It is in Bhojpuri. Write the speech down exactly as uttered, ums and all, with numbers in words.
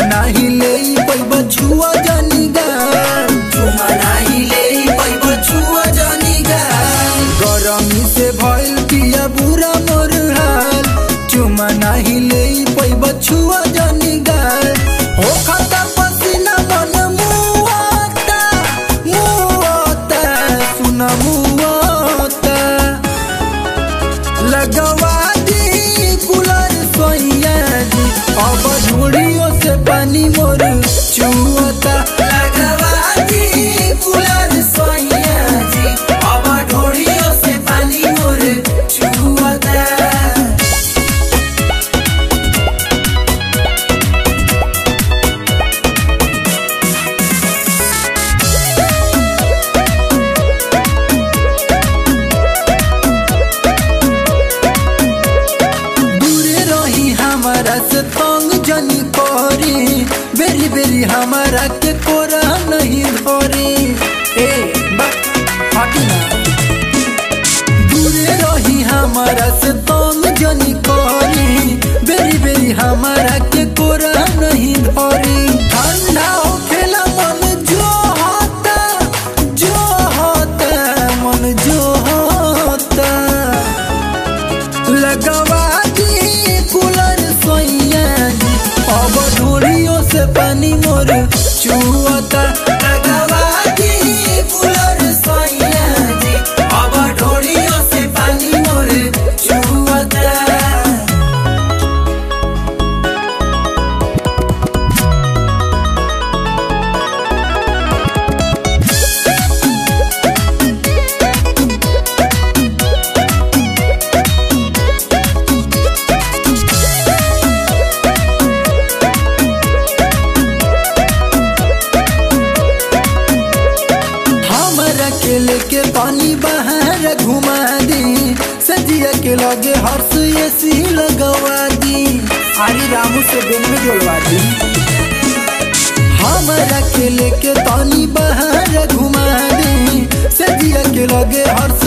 नाही ले पैबा छुआ जानी गाल, चुमा नाही ले पैबा छुआ जानी गाल। गरमी से भइल पिया बुरा मोर हाल, चुमा नाही ले पैबा छुआ जानी गाल। हो खाता पसीना मन मुआता मुआता सुना मुआता, लगवा दी कूलर सोइया जी अब झुड़ियों से पानी मोर चुआता। लगवा दी कूलर सोइया जी अब ढोड़ियों से पानी मोर चुआता। हमारा से तंग जनी करी, बेरी बेरी हमारा के कोरा नहीं धरी। ए ना दूरे रही हमारा से तंग जनी करी, बेरी बेरी हमारा के कोरा नहीं धरी। ठंडा हो खेला मन जो होता जो होता मन जो होता, लगवा अब ढोड़ियों से पानी मोर चुआता। लगवा दी कूलर सोइया जी अब ढोड़ियों से पानी मोर चुआता। के लेके पानी बाहर घुमा दी, सजिया के लगे हर्ष एसी लगवा दी। अरे रामू से दिन में जोड़वा दी, हमारा के लेके पानी बाहर घुमा दी, सजिया के लगे हर्ष